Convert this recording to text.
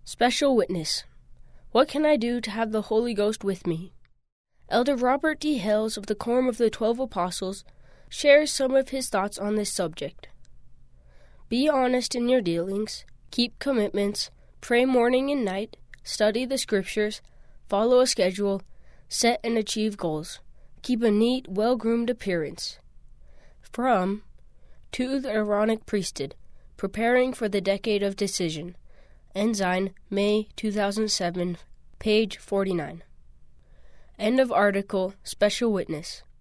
Special Witness. What can I do to have the Holy Ghost with me? Elder Robert D. Hales of the Quorum of the 12 Apostles shares some of his thoughts on this subject. Be honest in your dealings, keep commitments, pray morning and night, study the scriptures, follow a schedule, set and achieve goals, keep a neat, well-groomed appearance. From To the Aaronic Priesthood, Preparing for the Decade of Decision. Ensign, May 2007, page 49. End of article, Special Witness.